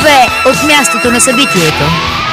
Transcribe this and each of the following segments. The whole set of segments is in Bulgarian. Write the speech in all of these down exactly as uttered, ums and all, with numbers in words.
Слухове от мястото на събитието.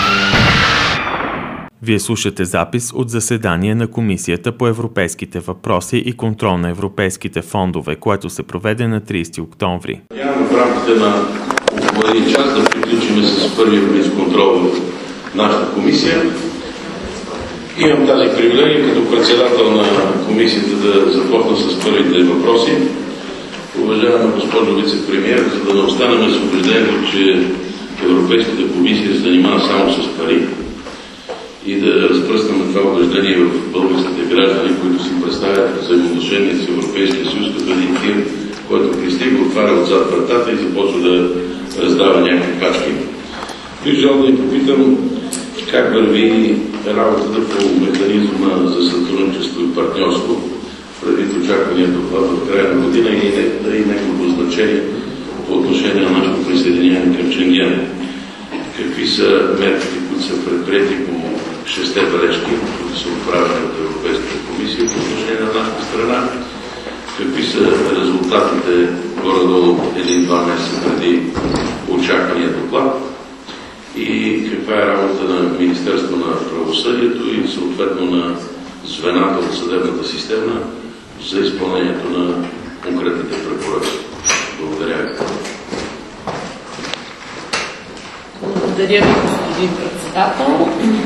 Вие слушате запис от заседание на Комисията по европейските въпроси и контрол на европейските фондове, което се проведе на тридесети октомври. Няма в рамките на около един час да приключим с първия близконтрол в нашата комисия. Имам тази привилегия като председател на комисията да започна с първите въпроси. Уважаема госпожо вице-премиер, за да не останем с убеждението, че Европейската комисия се занимава само с пари и да разпръснаме това убеждение в българските граждани, които си представят взаимоотношения с Европейския съюз като един тир, който пристига, отваря отзад вратата и започва да раздава някакви пачки. Бих желал да ви попитам как върви работата по механизма за сътрудничество и партньорство предвид очакванията в края на година и неговото значение по отношение на нашето присъединение към Шенген. Какви са мерките, които са предприети по шесте бележки, които са отправени от Европейската комисия по отношение на нашата страна? Какви са резултатите горе-долу един-два месеца преди очаквания доклад? И каква е работа на Министерство на правосъдието и съответно на звената от съдебната система за изпълнението на конкретните препоръки? Благодаря ви. Благодаря ви, господин председател.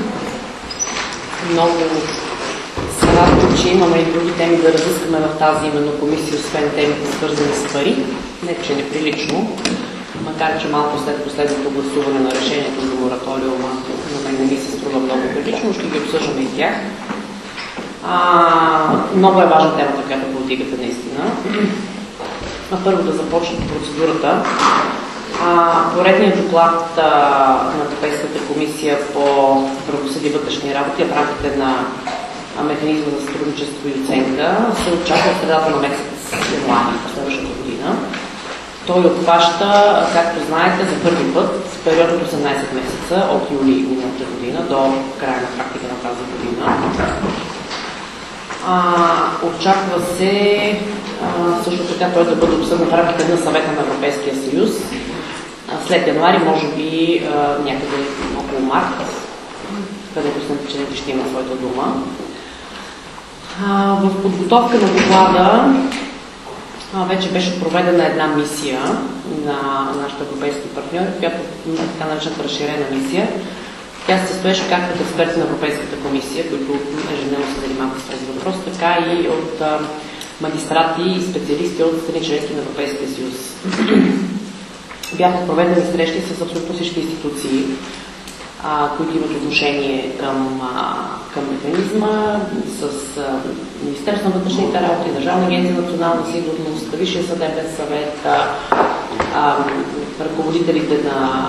Много се радвам, че имаме и други теми да разискваме в тази именно комисия, освен темите свързани с пари. Не, че неприлично, макар че малко след последното гласуване на решението за мораториума, на мен не ми се струва много прилично, ще ги обсъждаме и тях. А, много е важна темата, която повдигате наистина. А първо да започнем процедурата. А, поредният доклад а, на Европейската комисия по правосъдие и вътрешни работи в рамките на а, механизма за сътрудничество и оценка се очаква в средата на месец януари следващата година. Той обхваща, както знаете, за първи път в период от осемнайсет месеца от юли миналата година до края на практика на тази година. А, очаква се а, също така той да бъде обсъден в рамките на Съвета на Европейския съюз а, след януари, може би а, някъде около март, където съм че ще има своята дума. А, в подготовка на доклада а, вече беше проведена една мисия на нашите европейски партньори, която е така наречената разширена мисия. Тя се състоеше както от експерти на Европейската комисия, които ежедневно се занимават с този въпрос, така и от а, магистрати и специалисти от страни членки на Европейския съюз. Бяха проведени срещи с абсолютно всички институции, а, които имат отношение към, а, към механизма, с а, Министерство на вътрешните работи, Държавна агенция национална сигурност, Висшия съдебен съвет, а, а, ръководителите на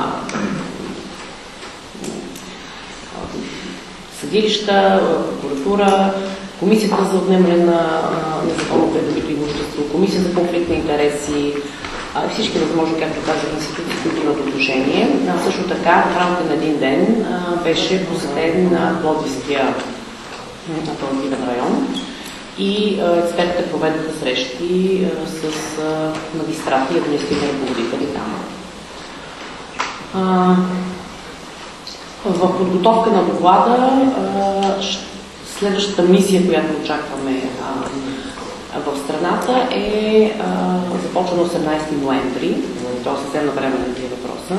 съдилища, прокуратура, Комисията за отнемане на незаконно придобито имущество, Комисия за конфликт на интереси, а, всички възможни, както казах, институции, които имат отношение. А, също така, в рамките на един ден а, беше посетен на Пловдивския апелативен район и а, експертите проведоха срещи а, с а, магистрати и административни ръководители там. А, В подготовка на доклада следващата мисия, която очакваме в страната е започва на осемнайсети ноември, т.е. съвсем навременно на въпроса.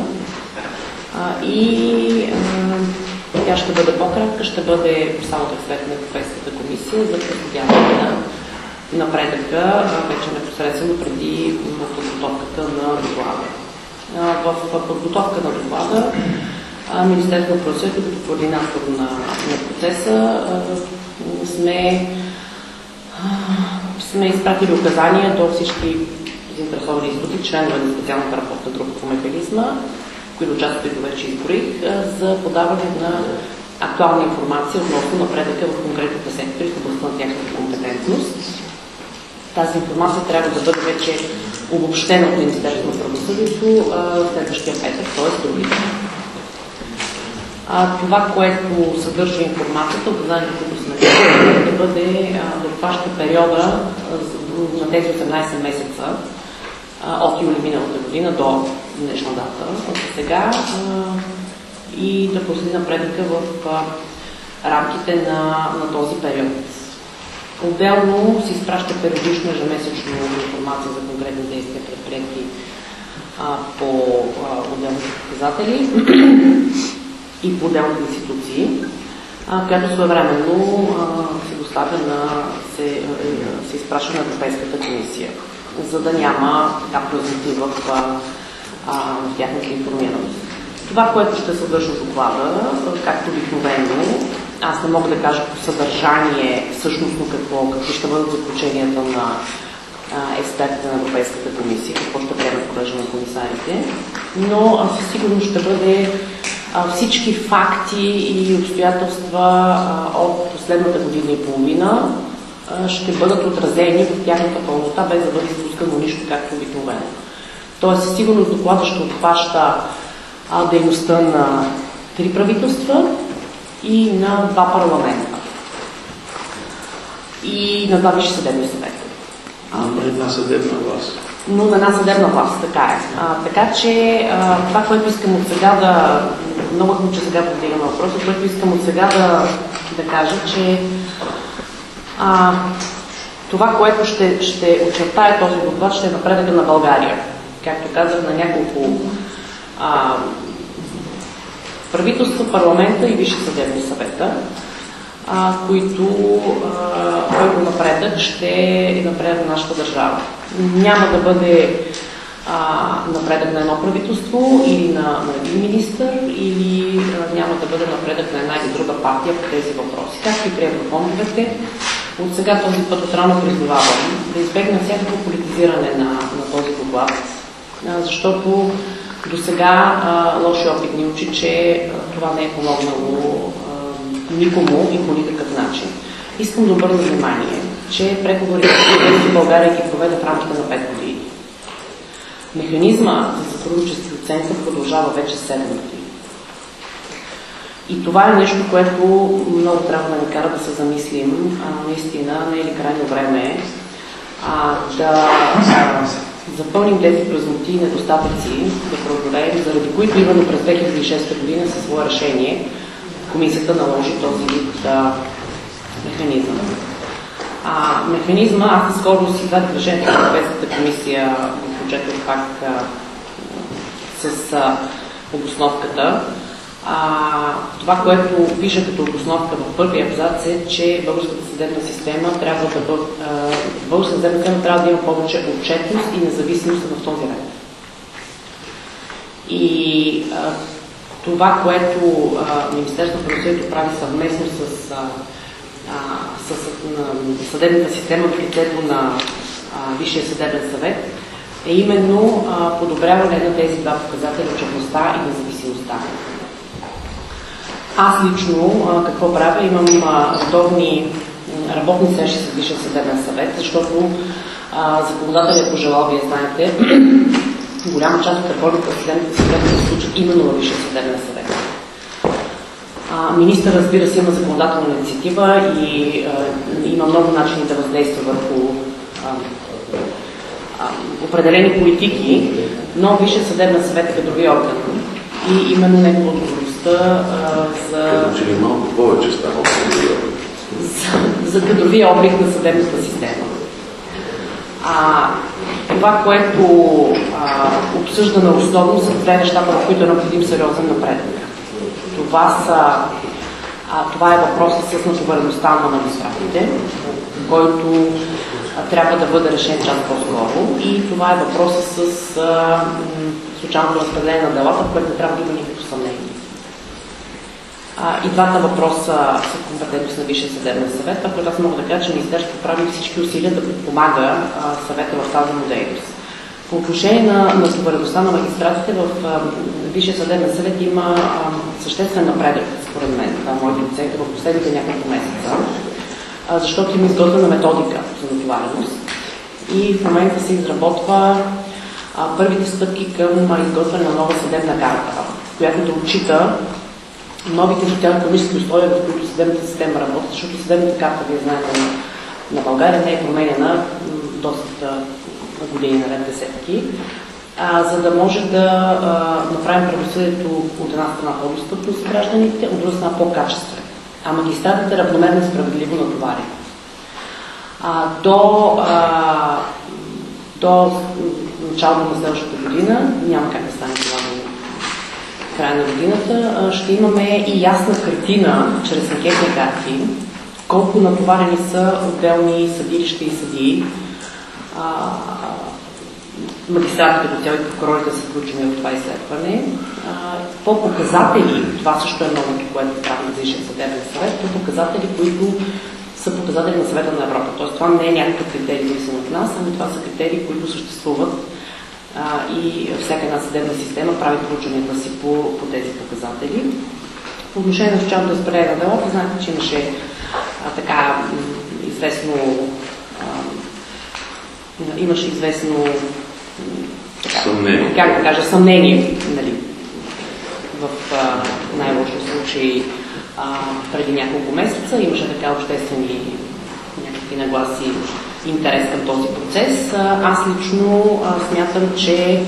И тя ще бъде по-кратка, ще бъде само от експерт на Европейската комисия за проследяване на напредъка, вече непосредствено преди подготовката на доклада. В подготовка на доклада Министерството на правосъдието като координатор на, на процеса а, сме, а, сме изпратили указания до всички заинтересовани институции, членове на специалната работна група по механизма, които част от които вече изборих, за подаване на актуална информация относно напредъка в конкретните сектори в областта на тяхната компетентност. Тази информация трябва да бъде вече обобщена от Министерството на правосъдието в следващия петък, т.е. другите. А, това, което съдържа информацията, указанието, които сме направили, да бъде да обхваща периода на тези осемнайсет месеца а, от юли миналата година до днешна дата, от сега и да проследи напредъка в рамките на, на този период. Отделно се изпраща периодично ежемесечно информация за конкретни действия, предприети по а, отделните показатели и по отделните институции, а, която своевременно а, се доставя на, се, а, се изпраща на Европейската комисия, за да няма така празноти в, а, в тяхната информираност. Това, което ще съдържа доклада, както обикновено, аз не мога да кажа по съдържание всъщност какво, какви ще бъдат заключенията на експертите на Европейската комисия, какво ще приеме колежа на комисарите, но със сигурност ще бъде а, всички факти и обстоятелства а, от последната година и половина а, ще бъдат отразени в тяхната пълнота, без да бъде изпускано нищо, както обикновено. Тоест, със сигурност доклада ще обхваща а, дейността на три правителства и на два парламента и на два висши съдебни съвета. Но на една съдебна власт. Но на една съдебна власт, така е. А, така че а, това, което искам от сега да... Много хубаво, че сега повдигаме въпроса, което искам от сега да, да кажа, че а, това, което ще, ще очертае този доклад, ще е напредъка на България. Както казах, на няколко а, правителства, парламента и висши съдебни съвета, А, които който напредък ще е напредък на нашата държава. Няма да бъде а, напредък на едно правителство или на, на един министър, или а, няма да бъде напредък на една или друга партия по тези въпроси. Както и при еврофондовете, от сега този път отрано призовавам да избегнем всякакво политизиране на, на този доклад, а, защото до сега лоши опит ни учи, че а, това не е помогнало никому и по никакъв начин. Искам да обърна внимание, че преговорите в България ги проведе в рамките на пет години. Механизма за сътрудничество и оценка продължава вече седем години. И това е нещо, което много трябва да ни кара да се замислим. А, наистина, не е ли крайно време а, да а, запълним тези празноти и недостатъци, да преодолеем, заради които именно през две хиляди и шеста година със свое решение комисията наложи този вид а, механизъм. А, механизма, аз скоро си дадох решението на Европейската комисия, го прочетох пак а, с а, обосновката. А, това, което пише като обосновка в първия абзац е, че българската съдебна система трябва да бъде, българската съдебна система трябва да има повече отчетност и независимост в този ред. И а, това, което Министерството на правосъдието прави съвместно с, а, с а, съдебната система в лицето на а, Висшия съдебен съвет, е именно а, подобряване на тези два показателя, отчетността и независимостта. Аз лично а, какво правя? Имам а, редовни работни срещи с Висшия съдебен съвет, защото а, законодателят пожелал, вие знаете, голяма част от реформите в съдебните съвети се случат именно във Висшия съдебен съвет. А, министър, разбира се, има законодателна инициатива и а, има много начини да въздейства върху а, а, определени политики, но Висшия съдебен съвет е кадрови орган и именно негова отговорността за... Че ли малко повече става за, за кадровия облик на съдебната система. А, това, което а, обсъждаме основно, са две нещата, в които е необходим сериозен напредък. Това, са, а, това е въпросът с натовареността на магистратите, който а, трябва да бъде решен час по-скоро, и това е въпросът с а, случайното разпределение на делата, в което не трябва да има никакво съмнение. А, и двата въпроса са компетентност на Висшия съдебен съвет, а което аз мога да кажа, че Министерството прави всички усилия да подпомага а, съвета в тази му дейност. По отношение на натовареността на магистратите, в а, Висшия съдебен съвет има а, съществен напредък, според мен, това е моята оценка, в последните няколко месеца, а, защото има изготвена методика за натовареност и в момента се изработва а, първите стъпки към изготвяне на нова съдебна карта, която да отчита новите социално-икономически условия, в които съдебната система работи, защото съдебната карта, вие знаете, на, на България не е променена доста години, наред десетки. а, за да може да а, направим правосъдието от една страна по-достъпно за гражданите, от друга страна по-качествено. А магистратите равномерно и справедливо натоварени. А, до, а, до началото на следващата година, няма как да стане това до края на годината, а, ще имаме и ясна картина, чрез анкетни карти, колко натоварени са отделни съдилища и съдии. А, магистратите до цяло и прокурорите са включени в това изследване. По показатели, това също е новото, което прави Висшия съдебен съвет, по показатели, които са показатели на Съвета на Европа. Тоест това не е някакъв критерий, зависим от нас, ами това са критерии, които съществуват а, и всяка една съдебна система прави проучванията си по, по тези показатели. По отношение на социалното разпределение на делата, знаете, че имаше а, така известно а, имаше известно така, съмнение. Как да кажа, съмнение, нали, в най-лошо случай а, преди няколко месеца. Имаше така обществени някакви нагласи, интерес към този процес. А, аз лично а, смятам, че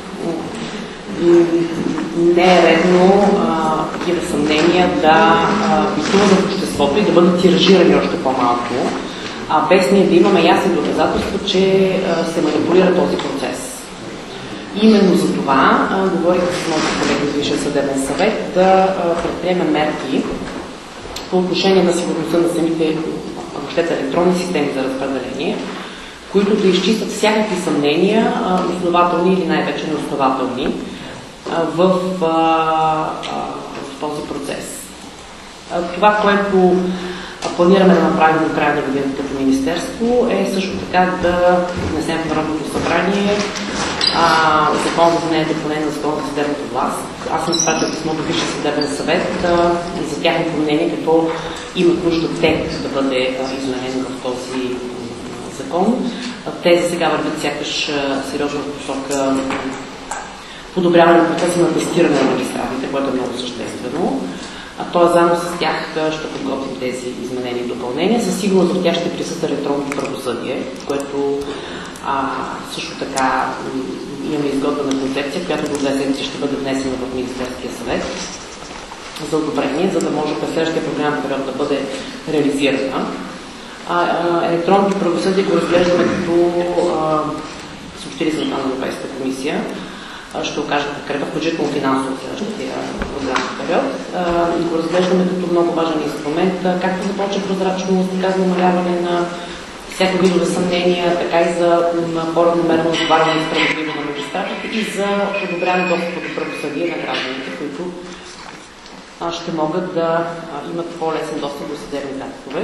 не е редно а, такива съмнения да битуват в обществото и да бъдат тиражирани още по-малко, а без ние да имаме ясни доказателства, че а, се манипулира този процес. Именно за това а, говорих с моите колеги от Висшия съдебен съвет да а, предприемем мерки по отношение на сигурността на самите въобще електронни системи за разпределение, които да изчистят всякакви съмнения, а, основателни или най-вече неоснователни, а, в, а, а, в този процес. А, това, което планираме да направим до края на годината като министерство, е също така да внесем в Народното събрание а, закон за изменение и допълнение на закона за съдебната власт. Аз съм изпратил писмо до Висшия съдебен съвет а, за тяхното мнение, какво имат нужда те да бъде а, изменено в този а, закон. А, те за сега вървят сякаш а, сериозно в посока подобряване на процеса на тестиране на магистратите, което е много съществено. А т.е. заедно с тях ще подготвим тези изменения и допълнения. Със сигурност в тях ще присъства електронното правосъдие, което а, също така имаме изготвена концепция, която до две седмици ще бъде внесена в Министерския съвет за одобрение, за да може през следващия програмен период да бъде реализирана. А, а, електронното правосъдие го разглеждаме като съобщили са на Европейската комисия. Ще окажат подкрепа, включително финансово следващия програмен период. И го разглеждаме като много важен инструмент, както за повече прозрачност, така за намаляване на всяко видове съмнения, така и за по-равномерно отваряне и справедливо на магистратите и за подобряване достъпа до правосъдие на гражданите, които ще могат да имат по-лесен достъп до съдебни актове.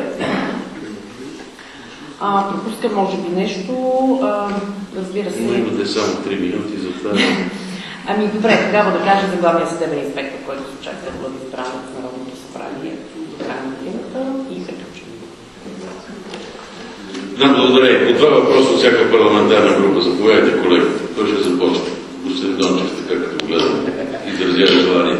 А, пропускам, може би, нещо. А, разбира се. Имате само три минути за това. Ами, добре, тогава да кажа за главния съдебен инспектор, който се очаква да бъде избран от Народното събрание до края на годината и приключваме. Да, благодаря. По два въпроса от всяка парламентарна група. Заповядайте, колега. Той ще започне. Господин Дончев, така като гледам, изразява желание.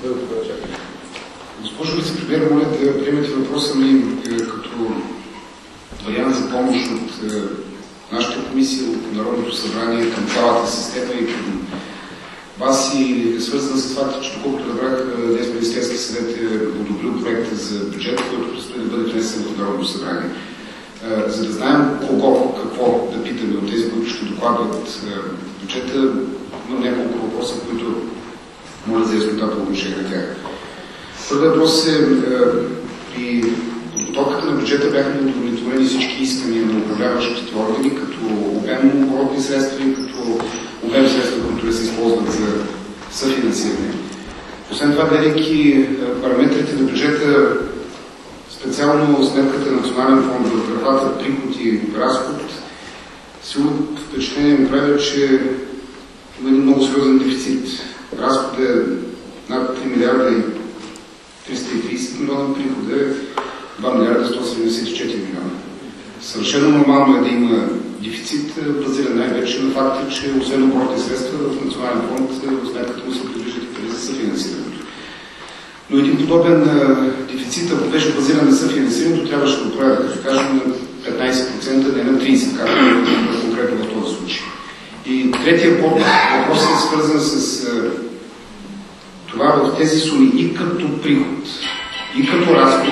Госпожо вицепремиер, моля да приемете въпроса ми като вариант за помощ от е, нашата комисия, от Народното събрание към цялата система и към вас и е свързан с факта, че доколкото разбрах, днес Министерски съвет е одобрил проекта за бюджет, който предстои да бъде внесен в Народното събрание. Е, за да знаем кого, какво да питаме от тези, които ще докладват е, бюджета, имам няколко въпроса, които моля за яснота по отношение на тях. Първият въпрос е, е при подготовката на бюджета бяха удовлетворени всички искания на управляващите органи, като обем оборотни средства и като обем средства, които да се използват за съфинансиране. Освен това, гледайки параметрите на бюджета, специално сметката на Национален фонд за правата, приход и разход, силно впечатление ми прави, че има един много сериозен дефицит. Разход е над три милиарда и триста и тридесет милиона, прихода е два милиарда сто седемдесет и четири милиона. Съвършено нормално е да има дефицит, базиран най-вече на факта, че освен оборотни средства в Национален фонд в сметката му се предвиждат и пари за съфинансирането. Но един подобен дефицит, ако беше базиран на съфинансирането, трябваше да отправя, да кажем, на петнайсет процента, не на трийсет процента, както е конкретно в този случай. И третия въпрос е свързан с а, това в тези суми и като приход, и като разход,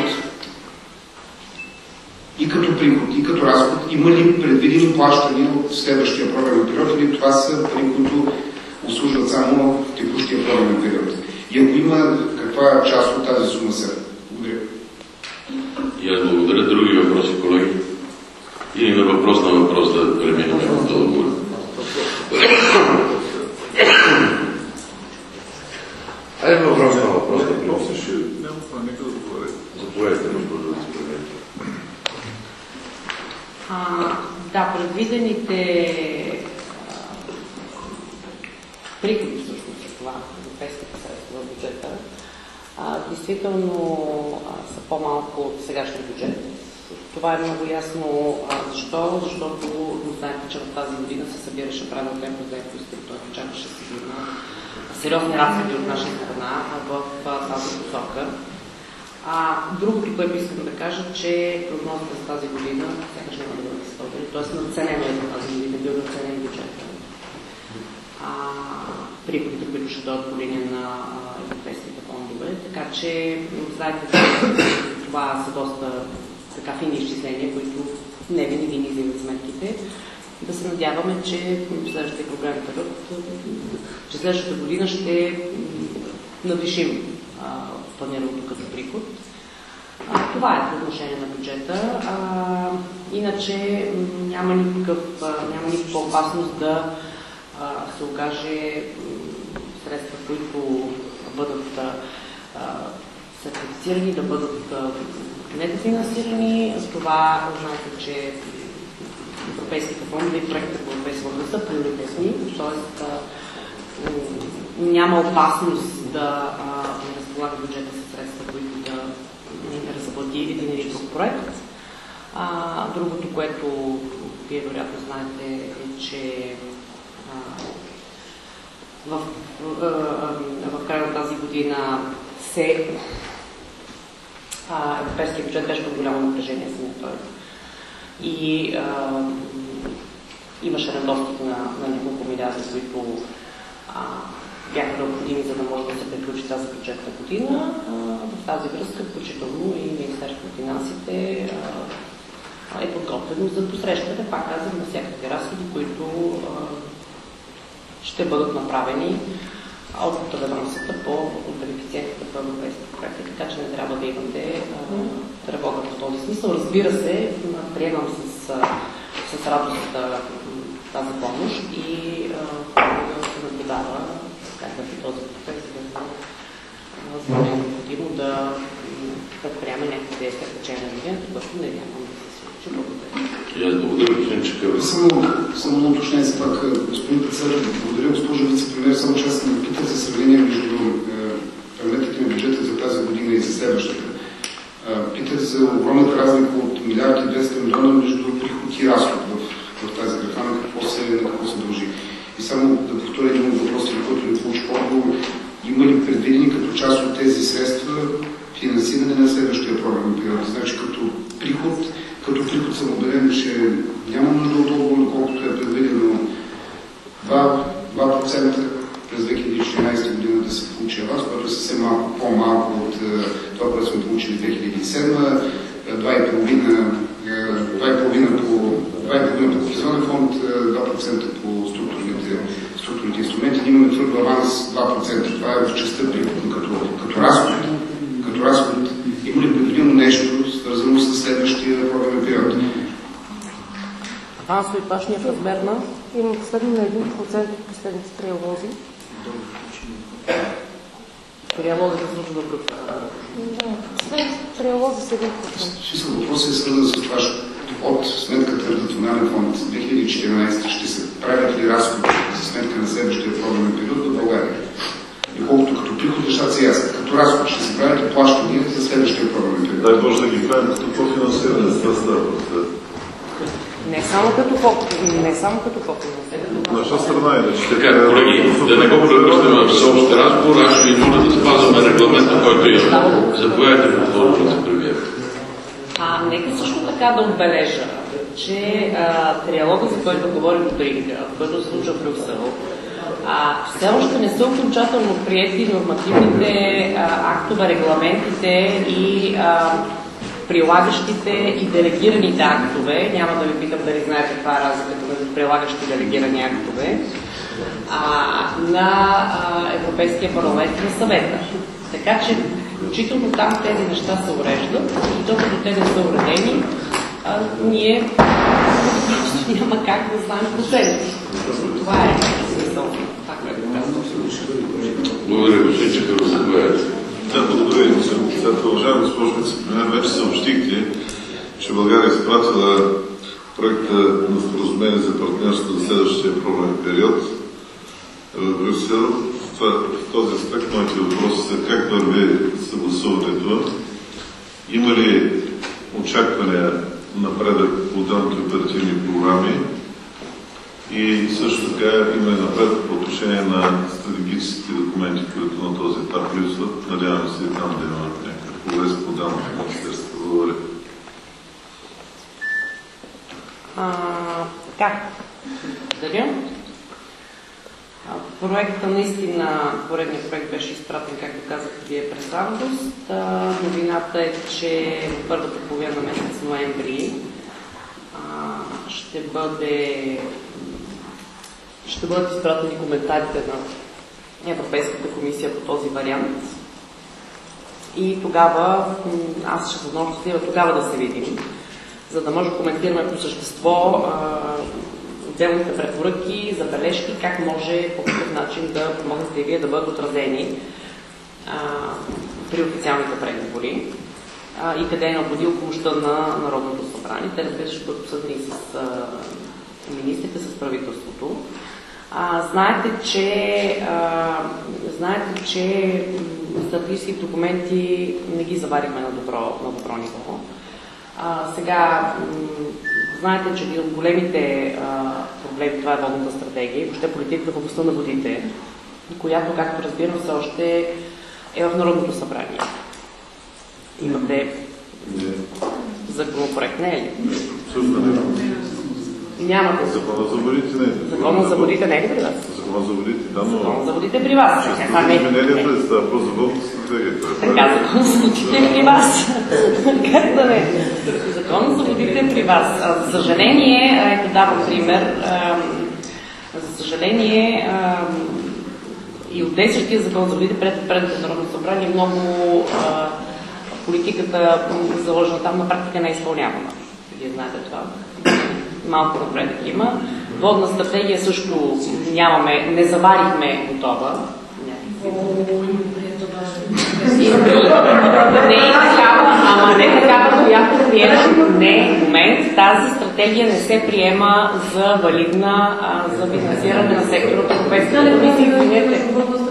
и като приход, и като разход, има ли предвидени плащания от следващия програмен период, или това са пари, които обслужват само в текущия програмен период? И ако има, каква част от тази сума са? Благодаря. И аз благодаря. Други въпроси, колеги? Или на въпрос на въпрос да преминем в отговор? Айде въпрос на въпрос. Заповядайте, госпожо вицепремиер. Да, предвидените приходи всъщност за това, европейските средства в бюджета, а, действително а, са по-малко от сегашния бюджет. Това е много ясно. А, защо? Защото знаете, че в тази година се събираше правилно темпо за заетост, той очакваше сигурно сериозни разходи от наша страна в а, тази посока. А, другото, което искам да кажа, че прогнозата за тази година, сега ще няма да бъде изпълнени, т.е. надценено е за тази година, бил надценен бюджет. Приходите, които ще дойдат по линия на а, европейските фондове. Така че, знаете, това са доста така фини изчисления, които не винаги ни изливат сметките. Да се надяваме, че в следващия програмен период, че следващата година ще надвишим планираното като приход. А, това е по отношение на бюджета. А, иначе няма, никакъв, няма никаква опасност да а, се окаже средства, които бъдат а, сертифицирани, да бъдат а, недофинансирани. Това знаете, че европейските фондове и проектите по европейски фондове са приоритетни, т.е. няма опасност да разполага бюджета с средства, които да не разплати един или друг проект. А, другото, което вие вероятно знаете, е, че а, в, в, в края на тази година се а, европейския бюджет беше под голямо напрежение самия той. И а, имаше недостиг на, на няколко милиарда, които а, бяха необходими, за да може да се приключи тази бюджетна година. А, в тази връзка, включително и Министерството на финансите а, е подготвено за посрещане, пак казвам, на всякакви разходи, които а, ще бъдат направени от ведомствата по бенефициентите по европейските проекти, така че не трябва да имате а, тревога в този смисъл. Разбира се, приемам с, с радост тази помощ и да се наблюдава как да би този процес, за да е необходимо да предприеме някакви действия в течение на годината, което не нямам да се случи. Благодаря. Благодаря, господин Чакъров. Само, само на уточнение се пак, господин председател, благодаря, госпожо вицепремиер, само че аз съм питал за сравнение между параметрите на бюджета за тази година и за следващата. Питах за огромната разлика от милиард и двеста милиона между приход и разход в, в тази графа, на какво се, на какво се дължи. И само да повторя един от въпросите, на който не получих отговор, има ли предвидени като част от тези средства финансиране на следващия програмен период? Значи като приход, като приход съм убеден, че няма нужда от отговор, колкото е предвидено два процента през две хиляди и четиринадесета година да се получи аванс, което е съвсем малко по-малко от това, което сме получили в две хиляди и седма, два и половина по Кохезионен фонд, два процента по структурните, структурните инструменти. Ние имаме твърд аванс два процента. Това е в частта приход, като, като разход. Като разход. Има ли предвидено нещо, свързано с следващия програмен период? Авансови плащания в размер на? Има последно на един процент от последните триалози. Триалози да служа в група. Да, последните триалози са един процент. Въпросът е свързан с това, от сметката на Национален фонд две хиляди и четиринадесета ще се правят ли разходи за сметка на следващия програмен период в България? Доколкото като приход нещата са ясни. Като разход ще се правят плащания за следващия програмен период. Дай може да ги правим като по-финансиране с това става. Не само като по-финансиране. Не само като по-финансиране. Наша страна е да ще... Така, колеги, да не го превръщаме в всеобщ разговор, аз ще ви моля да спазваме регламента, който имаме. Заповядайте, госпожо вицепремиер. А, нека също така да отбележа, че а, триалога, за който говорим от Ринга, който се случва в Брюксел, а, все още не са окончателно приети нормативните а, актове, регламентите и а, прилагащите и делегираните актове. Няма да ви питам дали знаете каква е разликата между прилагащи и делегирани актове а, на а, Европейския парламент и на съвета. Така че, включително там тези неща се уреждат и докато те не са уредени, а, ние няма как да знаем проценти. Това е смисъл. Благодаря, господин Чакъров, заповядайте. Да, благодаря, господин председател. Уважаема госпожо вицепремиер, вече съобщихте, че България е изпратила проекта на споразумение за партньорство за следващия програмен период в Брюксел. В този аспект моите въпроси са как върви съгласуването, има ли очаквания напредък по отделните оперативни програми и също така има ли напредък по отношение на стратегическите документи, които на този етап липсват. Надявам се и там да има някакъв прогрес по отделните министерства. Благодаря. Така, благодаря. Проектът наистина, поредният проект беше изпратен, както казахте вие, през август. Новината е, че в първата половина на месец ноември ще бъде ще бъдат изпратени коментарите на Европейската комисия по този вариант. И тогава, аз ще възможности тогава да се видим, за да може да коментираме по същество отделните препоръки, забележки, как може по какъв начин да помогнете и вие да бъдат отразени а, при официалните преговори а, и къде е необходимо помощта на Народното събрание. Те, разбира се, ще бъдат обсъдени с а, министрите, с правителството. А, знаете, че, а, знаете, че стратегически документи не ги заварихме на добро, на добро ниво. А, сега, знаете, че един от големите а, проблеми, това е водната стратегия и въобще политиката в областта на водите, която, както разбирам, все още е в Народното събрание. Имате законопроект, не е ли? Нямате. Закона за водите не е. Закона за водите не е ли при вас? Закона за водите, да, но... Закона за водите е при вас. Изменението е става по водната стратегия. Така, закона за водите е при вас. Как да не? Закона за водите е при вас. За съжаление, ето давам пример, за съжаление и от действащия закон за водите пред предното Народно събрание много политиката, заложена там, на практика не е изпълнявана. Вие знаете това. Малко напредък има. Водна стратегия също нямаме, не заварихме готова. Не е такава, ама не такава, която приема. Не, в момент тази стратегия не се приема за валидна, а, за финансиране на сектора от Европейската комисия.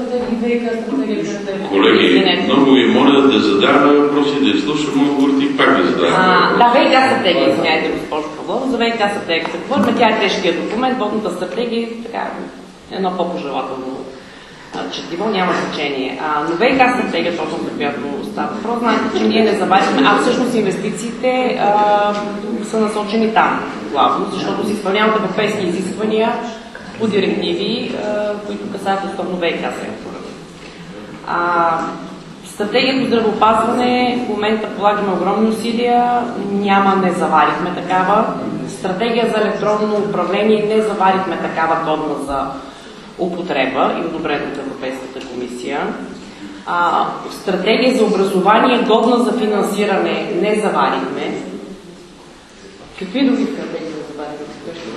Колеги, много ви моля да задаваме въпроси, да изслушаме отговорите и пак да задаваме въпроси. Да, ВиК стратегия, извиняйте, госпожо Павлова, за ВиК стратегия се говорим, тя е тежкият документ, водната стратегия е така, едно по-пожелателно четиво, няма значение. А, но ВиК стратегия, точно за която става въпрос, знаете, че ние не заварихме, а всъщност инвестициите а, са насочени там, главно, защото се изпълняват европейски изисквания по директиви, а, които касаят основно ВиК сектора. А, стратегия по здравеопазване в момента полагаме огромни усилия, няма, не заварихме такава. Стратегия за електронно управление не заварихме такава годна за употреба и одобрена от Европейската комисия. А, стратегия за образование годна за финансиране не заварихме. Какви други стратегии да заварихме?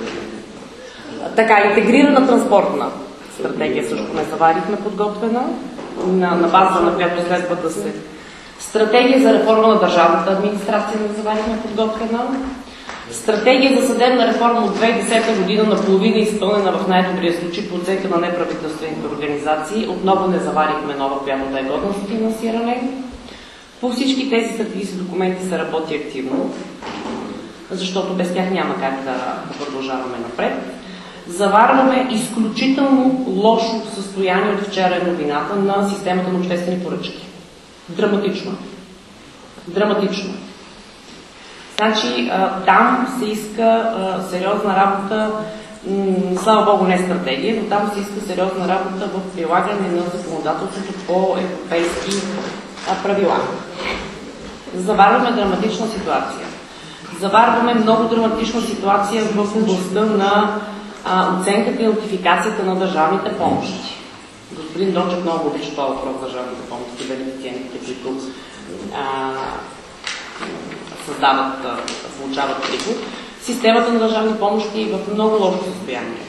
Така, интегрирана транспортна стратегия също не заварихме подготвена, на, на база на която следва да се... Стратегия за реформа на държавната администрация не заварихме подготвена. Стратегия за съдебна реформа от две хиляди и десета година наполовина изпълнена в най-добрия случай по оценка на неправителствените организации. Отново не заварихме нова, която да е годна за финансиране. По всички тези стратегически документи се работи активно, защото без тях няма как да, да продължаваме напред. Заварваме изключително лошо състояние от вчера е новината на системата на обществени поръчки. Драматично. Драматично. Значи там се иска сериозна работа, слава Богу не стратегия, но там се иска сериозна работа в прилагане на законодателството по европейски правила. Заварваме драматична ситуация. Заварваме много драматична ситуация в областта на а, оценката и нотификацията на държавните помощи. Господин Дончев много обича това въпрос за държавните помощи, бенефициентите, които а, създават, а, получават приход. Системата на държавни помощи е в много лошо състояние.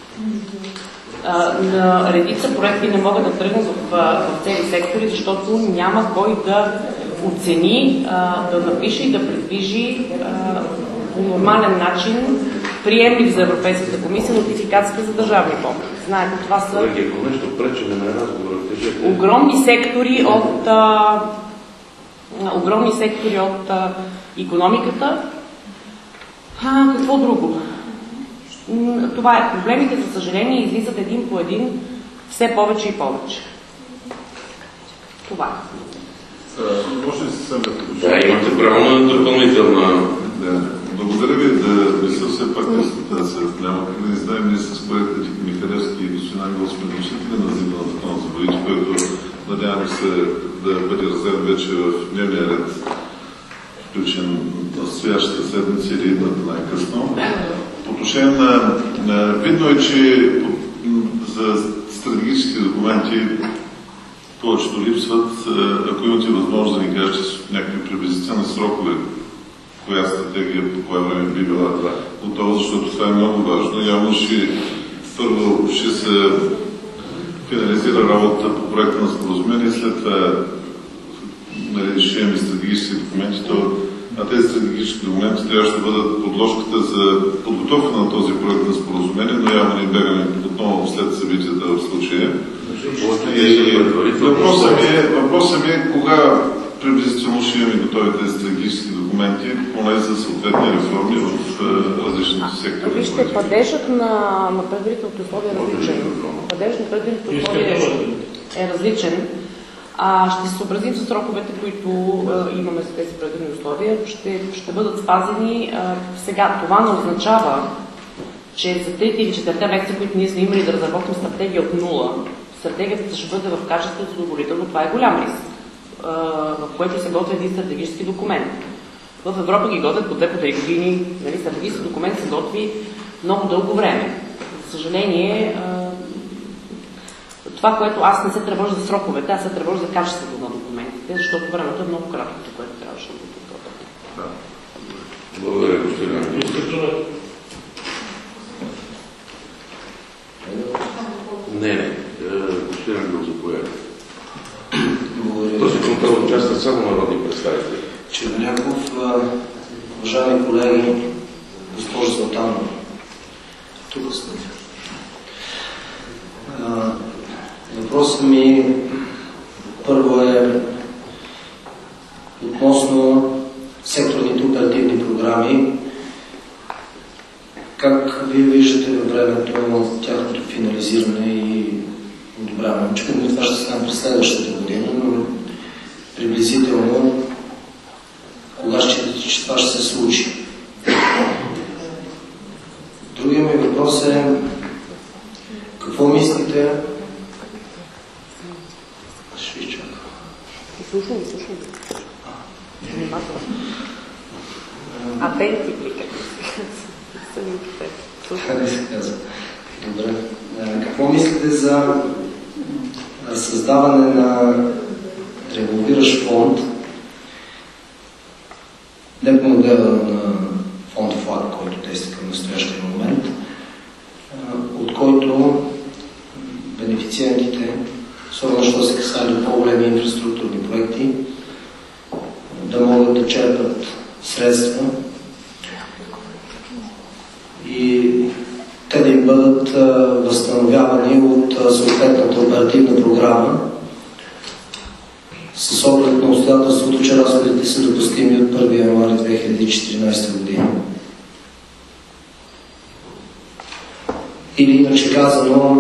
А, на редица проекти не могат да тръгнат в, в цели сектори, защото няма кой да оцени, а, да напише и да предвижи а, по нормален начин, приемлив за Европейската комисия, нотификацията за държавни помощи. Знаете, това са огромни сектори от а, огромни сектори от а, икономиката. А, какво друго? Това е. Проблемите, за съжаление, излизат един по един все повече и повече. Това е. Може ли се съвсем да, имате право на допълнителна... Да. Благодаря ви да мисля все пак да се няма как да не знаем. Ние с колегата Михалевски и господин Ангел сме вносители на Закона на Закона за водите, който надяваме се да бъде разгледан вече в дневния ред, включен на следващата седмица или едната най-късно. По отношение на, на... Видно е, че за стратегически документи повечето липсват. Ако имате възможност да ни кажете с някакви приблизителни срокове, коя стратегия по кое време би била готова, защото това е много важно. Явно ще, първо ще се финализира работа по проекта на споразумение, след това нали, ще имаме стратегически документи, то, а тези стратегически документи трябва да бъдат подложката за подготовка на този проект на споразумение, но явно не бягаме отново след събитията в случая. И въпросът ми е, въпросът ми е кога приблизително ще имаме готови тези стратегически документи, поне за съответни реформи в различните сектори. Вижте, падежът на, на предварителното условие е различен. Падежът на предварителното условие е различен. А, ще се съобразим с сроковете, които а, имаме за тези предварителни условия. Ще, ще бъдат спазени. А, сега, това не означава, че за трите или четирите месеца, които ние сме имали да разработим стратегия от нула, стратегията ще бъде в качество задоволително. Това е голям риск, в което се готви един стратегически документ. В Европа ги готвят по две по три години. Нали, стратегически документ се готви много дълго време. За съжаление, това, което аз не се тревожа за сроковете, аз се тревожа за качеството на документите, защото времето е много кратко, за което трябваше да го подготвим. Да. Благодаря, господин. Не, не. Господин Ангел, заповядайте. Този контрол участват само народни представители. Червеняков, уважаеми колеги, госпожа Златанова, тук сме. Въпросът ми първо е относно секторните оперативни програми. Как вие виждате във времето тяхното финализиране и одобряване? Очевидно това ще стане през следващата година, но приблизително кога считате, че това ще се случи? Другия ми въпрос е какво мислите? Ще ви чакам. Слушам ви, слушам ви. А те ти кликат. Как се казва? Добре. Какво мислите за създаване на револвиращ фонд, не по модела на фонд ФЛАГ, който действа към настоящия момент, от който бенефициентите, особено що се касае до по-големи инфраструктурни проекти, да могат да черпат средства и те да им бъдат възстановявани от съответната оперативна програма с оглед на обстоятелството, че разходите са допустими от първи януари две хиляди и четиринадесета година. Или иначе казано,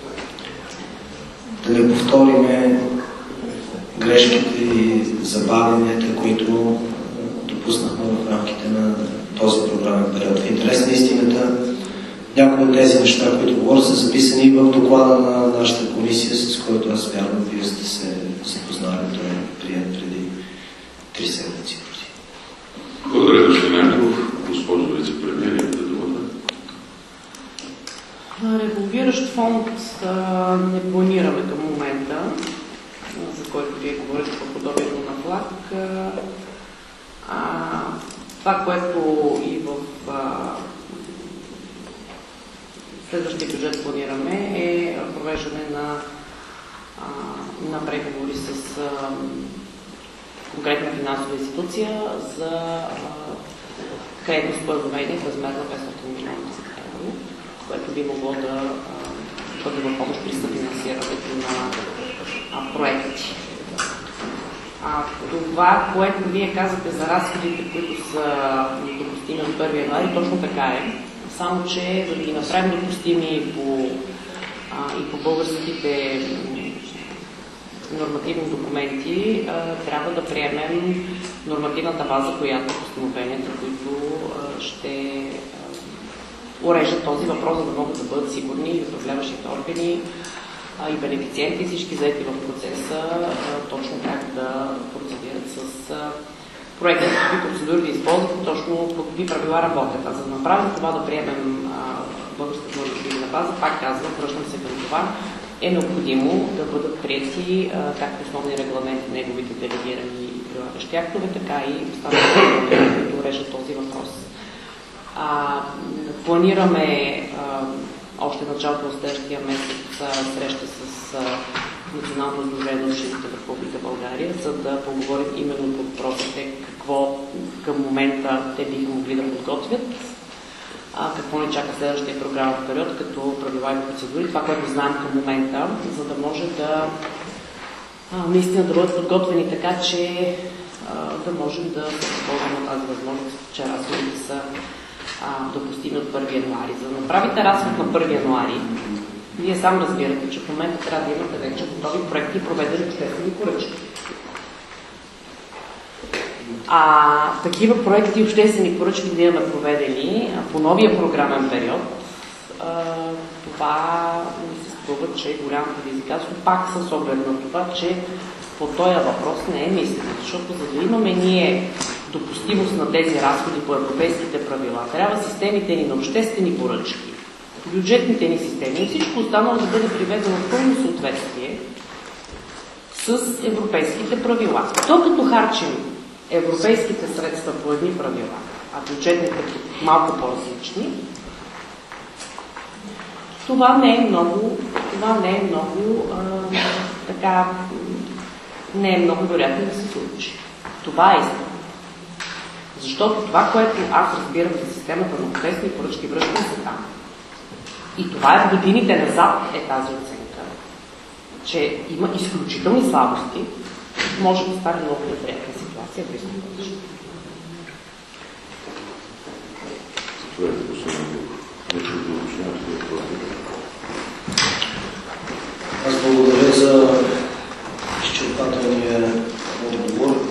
да не повториме грешките и забавянията, които до допуснахме в рамките на този програмен период. В интерес на истината, някои от тези неща, които говоря, са записани в доклада на нашата комисия, с който аз вярвам, вие сте се запознали. Той е прият преди три седмици. Благодаря, господин Ангелов. Госпожо вице-премиер, имате думата. Револвиращ фонд а, не планираме към момента, за който вие говорите по подобието на флаг. А, това, което и в а, следващия бюджет планираме, е провеждане на, а, на преговори с а, конкретна финансова институция за кредитно споразумение в размер на петстотин милиона евро, което би могло да бъде в помощ при съфинансирането на а, проекти. А, това, което вие казвате за разходите, които са допустими от първи януари, точно така е. Само, че за да ги направим допустими по, а, и по българските нормативни документи, а, трябва да приемем нормативната база, която постановленията, които а, ще а, уреждат този въпрос, за да могат да бъдат сигурни и управляващите органи а, и бенефициенти, всички заети в процеса, а, точно как да процедират с а, проекта, какви процедури да използват, точно по какви правила работят. А за да направим това, да приемем а, българската нормативна база, пак казвам, връщам се към това, е необходимо да бъдат приети както основни регламенти, неговите делегирани и прилагащи актове, така и останалите, които уреждат този въпрос. А, планираме а, още началото на следващия месец а, среща с а, Националното сдружение на учителите в Република България, за да поговорим именно по въпросите какво към момента те биха могли да подготвят, а, какво ни чака следващия програмен период, като правила и процедури, това, което знаем към момента, за да може да а, наистина да бъдат подготвени така, че а, да можем да се използваме тази възможност, че разходите са а, допустими от първи януари. За да направите разход на първи януари, вие сам разбирате, че в момента трябва да имате вече готови проекти и проведени обществени поръчки. А такива проекти и обществени поръчки да имаме проведени по новия програмен период, а, това ми се струва, че е голямо предизвикателство, пак с оглед на това, че по този въпрос не е мислено, защото за да имаме ние допустимост на тези разходи по европейските правила, трябва системите ни на обществени поръчки, бюджетните ни системи и всичко останало да бъде приведено в пълно съответствие с европейските правила. Докато харчим европейските средства по едни правила, а бюджетните малко по-различни, това не е много, това не е много а, така, не е много вероятно да се случи. Това е истина. Защото това, което аз разбирам за системата на обществени поръчки, връщам се там. И това е в годините назад е тази оценка, че има изключителни слабости, може да стане много неприятна ситуация в близко бъдеще. Аз благодаря за изчерпателния отговор.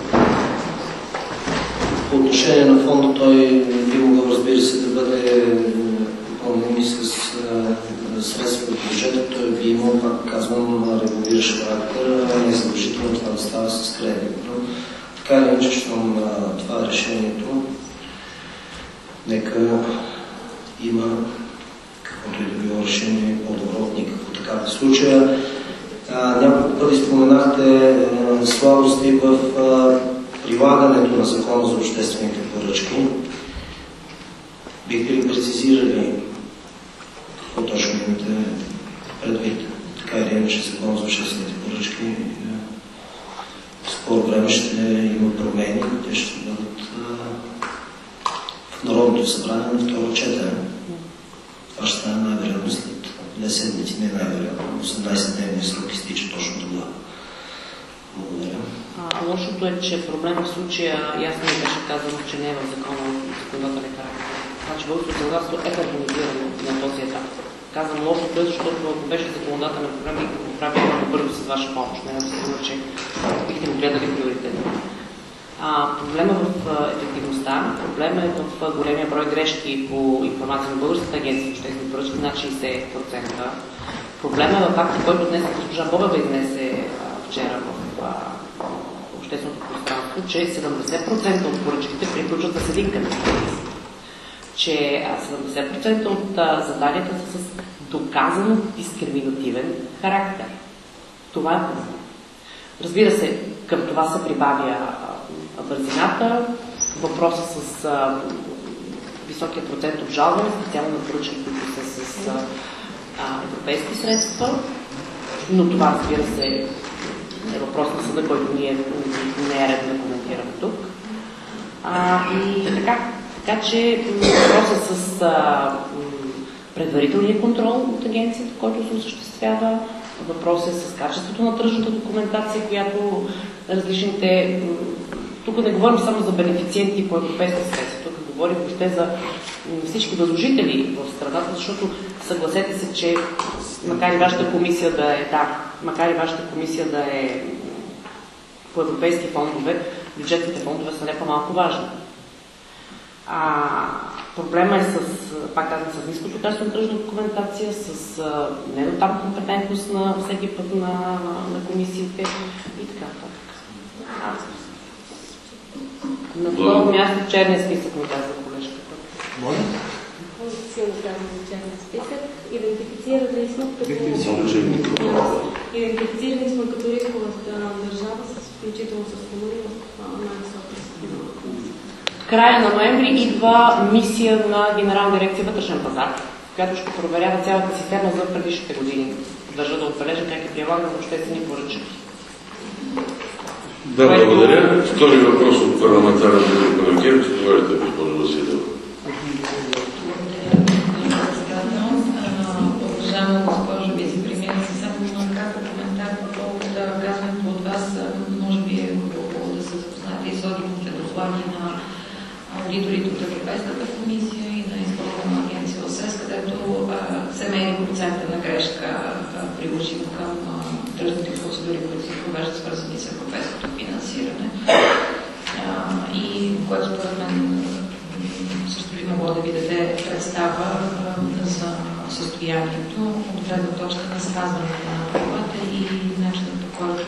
По отношение на фонда, той би могъл, разбира се, да бъде попълнен и с средства от бюджета. Той би имал, пак казвам, регулиращ характер, а не задължително това да става с кредит. Но така или иначе, щом това е решението, нека има каквото и да било решение по-добро от никакво така в случая. Няколко пъти споменахте слабости в прилагането на закона за обществените поръчки. Бихте ли прецизирали какво точно имате предвид? Така или иначе закон за обществените поръчки в скоро време ще има промени, те ще бъдат в Народното събрание на второ четене. Това ще стане най-вероятно след две седмици, не най-вероятно. осемнадесетдневния срок изтича точно тогава. Благодаря. Лошото е, че проблема в случая ясно ми беше казано, че не е в закона от законодателен характер. Значи българското законодателство е хармонизирано на този етап. Казвам лошото е, защото ако беше законодателен проблем, бихте го правили много бързо с ваша помощ. Не е сигурно, че бихте го гледали приоритетно. А, проблема в а, ефективността, проблема е в големия брой грешки по информация на Българската агенция за обществени поръчки над шейсет процента. Проблема е в факта, който днес госпожа Бобева изнесе а, вчера в а, общественото пространство, че седемдесет процента от поръчките приключват с един кандидат. Че а, седемдесет процента от а, заданията са с доказано дискриминативен характер. Това е проблем. Разбира се, към това се прибавя а, бързината, въпроса с а, високия процент обжалване, специално на поръчки, които са с а, а, европейски средства, но това, разбира се, е въпрос на съда, който ние не е редно да коментираме тук. А, и така, така че въпросът с а, предварителния контрол от агенцията, който се осъществява, въпросът е с качеството на тръжната документация, която различните... Тук не говорим само за бенефициенти по европейски средства, тук говорим въобще за всички възложители в страната, защото съгласете се, че макар и вашата комисия да е да, макар и вашата комисия да е по европейски фондове, бюджетните фондове са не по-малко важни. А, проблема е с, пак казвам, с ниското качество на тръжна документация, с а, не до там компетентност на всеки път на, на комисиите и така. така. На второ място черния списък ми казва колежката. Може? Силно казвам за черния списък. Идентифицирали сме като... Идентифицирали сме като рисковата държава, включително с комуни в най-висока комисия. В края на ноември идва мисия на Генерална дирекция вътрешен пазар, която ще проверява цялата система за предишните години. Държа да отбележа как е прилагана в обществени поръчки. Да, благодаря. Втори въпрос от парламентарната група на ГЕРБ. Заповядайте, госпожо Василева. Уважаема госпожо вице-премиер, съвсем кратък коментар по повод казаното от вас. Може би е хубаво да се запознаете и с одитните доклади на аудиторите от Европейската комисия и на Изпълнителна агенция ОСЕС, където се мери процента на грешка, приложим към тръжните процедури, които се провеждат, свързани с европейското финансиране. И което според мен също би могло да ви даде представа за състоянието от гледна точка на спазването на правилата и начинът, по който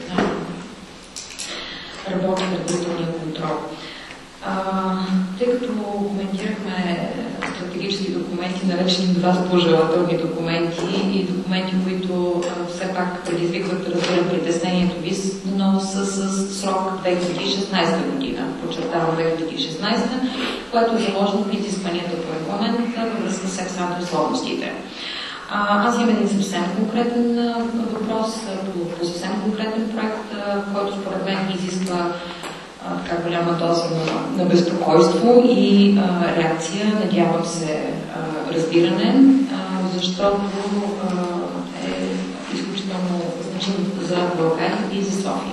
работи предварителния контрол. А, тъй като коментирахме стратегически документи, наречени от вас пожелателни документи и документи, които а, все пак предизвикват, разбира, притеснението ви, но с, с срок две хиляди и шестнадесета година, подчертавам две хиляди и шестнадесета, което е заложено в изискванията по регламент във връзка с ексант условностите. А, аз имам един съвсем конкретен а, въпрос по, по съвсем конкретен проект, а, който според мен изисква така голяма доза на, на безпокойство и а, реакция, надявам се, а, разбиране, а, защото а, е изключително значим за България и за София.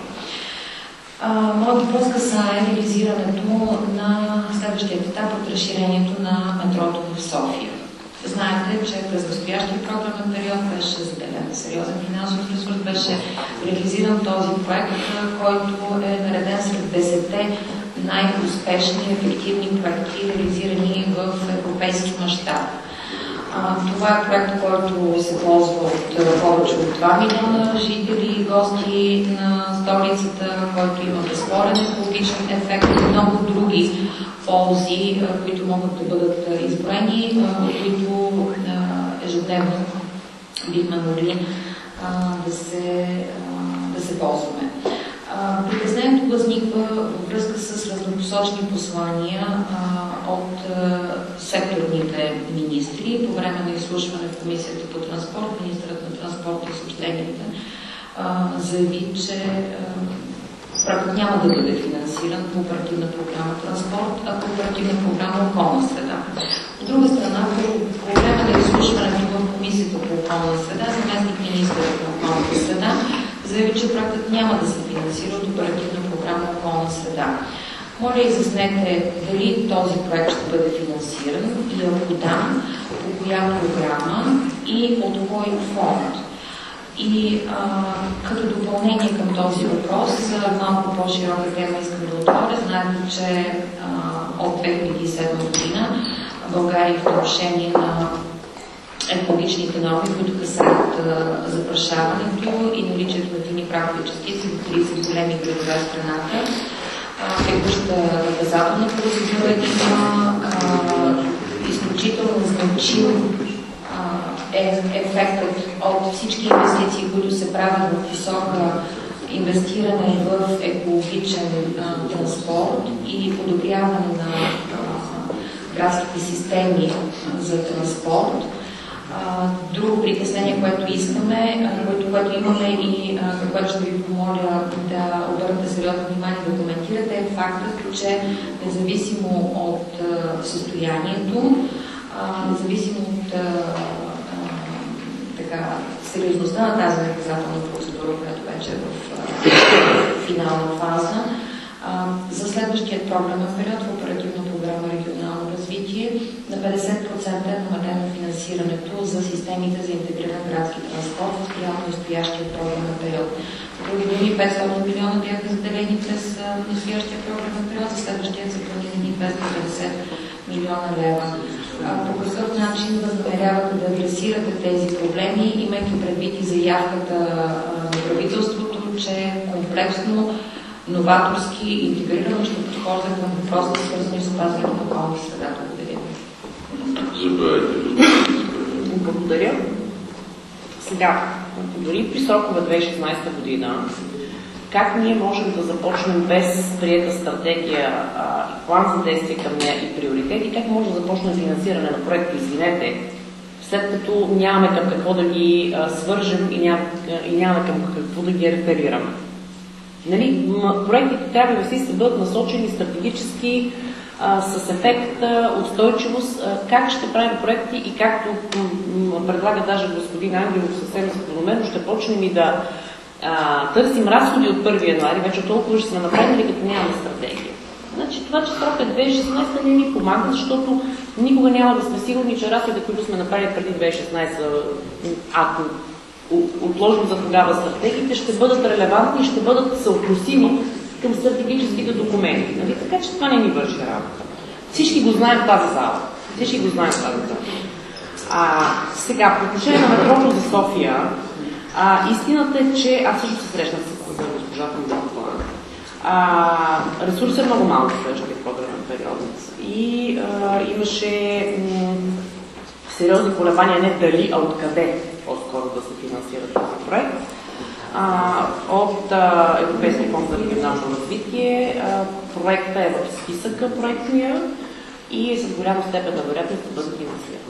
Моят въпрос касае реализирането на следващия етап от разширението на метрото в София. Знаете, че през настоящия програмен период беше заделен сериозен финансов ресурс, беше реализиран този проект, който е нареден сред десетте най-успешни и ефективни проекти, реализирани в европейски мащаб. Това е проект, който се ползва от повече от два милиона жители и гости на столицата, който има безспорен екологичен ефект и много други ползи, които могат да бъдат изброени, от които ежедневно бихме могли да се, да се ползваме. Притеснението възниква във връзка с разнопосочни послания от секторните министри. По време на изслушване в Комисията по транспорт, министърът на транспорта и съобщенията заяви, че проектът няма да бъде финансиран по оперативна програма транспорт, а по оперативна програма околна среда. От друга страна, по време на изслушването в Комисията по околна среда, заместник министърът на околната среда заяви, че проектът няма да се финансира от оперативна програма околна среда. Моля, изяснете дали този проект ще бъде финансиран и ако да, по коя програма и от кой фонд. И а, като допълнение към този въпрос, малко по-широка тема искам да отворя. Знаете, че а, от две хиляди и седма година България в нарушение на екологичните норми, които касаят запрашаването и наличието на фини прахови частици в тридесет големи градове в страната. Текуща наказателна процедура има изключително значим е ефектът от всички инвестиции, които се правят в посока инвестиране в екологичен а, транспорт и подобряване на а, градските системи за транспорт. А, друго притеснение, което искаме, а, което, което имаме и а, което ще ви помоля да обърнете сериозно внимание да коментирате, е фактът, че независимо от а, състоянието, а, независимо от а, така, сериозността на тази наказателна процедура, която вече е в а, финална фаза. А, за следващия програмен период в оперативна програма регионално развитие на петдесет процента е намалено финансирането за системите за интегриран градски транспорт в спрямо настоящия програмен период. В други думи, петстотин милиона бяха заделени през настоящия програмен период, за следващия са планирани двеста и петдесет милиона лева. По какъв начин възнамерявате да адресирате тези проблеми, имайки предвид и заявката на правителството, че комплексно, новаторски, интегрирано ще подхожда към въпросите, свързани с опазването на околната среда? Благодаря. Благодаря. Сега, дори при срокове две хиляди и шестнадесета година, как ние можем да започнем без приета стратегия а, и план за действие към нея и приоритети, как може да започнем финансиране на проекти, извинете, след като нямаме към какво да ги а, свържем и, ням, а, и нямаме към какво да ги реферираме. Нали, проектите трябва да си бъдат насочени стратегически, а, с ефект, а, устойчивост, а, как ще правим проекти и както предлага даже господин Ангелов съвсем закономерно, ще почнем и да а, търсим разходи от първи януари, вече толкова ще сме направили, като нямаме стратегия. Значи това, че срок е две хиляди и шестнадесета не ни помага, защото никога няма да сме сигурни, че разходите, които сме направили преди две хиляди и шестнадесета, ако отложим за тогава стратегиите, ще бъдат релевантни и ще бъдат съотносими към стратегическите документи. Нали? Така че това не ни върши работа. Всички го знаем в тази зала. Всички го знаем в тази зала. А, сега, по отношение на метрото за София, а, истината е, че аз също се срещнах с госпожата Мдалова. Ресурсът е много малко в следващия програмен период. И а, имаше м- сериозни колебания, не дали, а откъде по-скоро да се финансира този проект. А, от а, Европейския фонд за регионално развитие а, проектът е в списъка проектния и е с голяма степен на вероятност да бъде финансиран.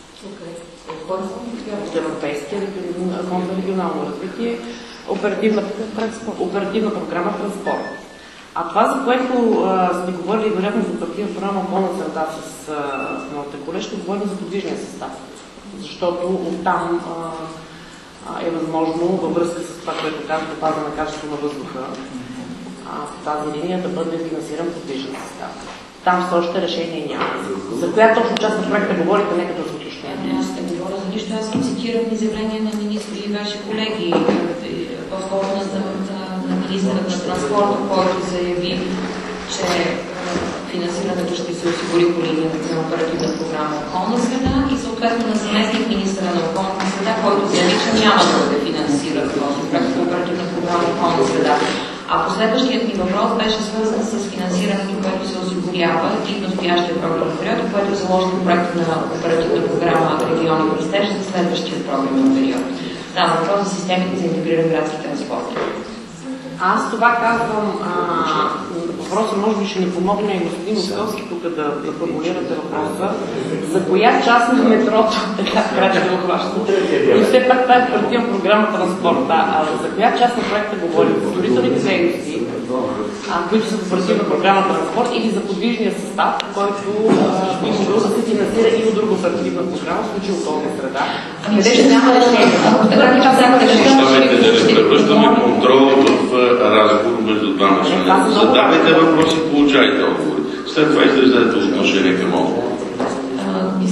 От Европейския фонд за регионално развитие, оперативна, оперативна програма транспорт. А това, за което а, сме говорили вероятно за оперативна програма околна среда с, с моята колежка, ще говорим за подвижния състав. Защото оттам а, е възможно във връзка с това, което казва опаза на качество на въздуха, а, в тази линия да бъде финансиран подвижен състав. Там все още решение няма. За коя точно част на проекта говорите, нека да се уточним. Аз не говоря за нищо, аз съм цитирам изявление на министри и ваши колеги по-скоро на, на, на министърът на транспорта, който заяви, че финансирането ще се осигури по линия на оперативна програма околна среда и съответно на заместник министъра на околната среда, който заяви, че няма да бъде финансиран този проект по оперативна програма околна среда. А последващият ми въпрос беше свързан с финансирането, което се осигурява и в настоящия програмен период, което е заложено в проекта на оперативна програма региони в растеж за следващия програмен период. Става въпрос за системите за интегриран градски транспорт. Аз това казвам, въпросът може би ще ни помогне и господин Московски тук да, да формулирате въпроса, за коя част на метрото, така краче да обхващате. Но все пак това е оперативна програма транспорт, да, а за коя част на проекта говорим? За строителните дейности, които са в оперативна програма транспорт, или за подвижния състав, който би могъл да се финансира и от друга оперативна програма, в случай околна среда. Къде ще няма решение? Оставайте да не превръщаме контрола в разговор между двама члена. Задавайте въпроси, получайте отговори. След това излезете отношение към отговор.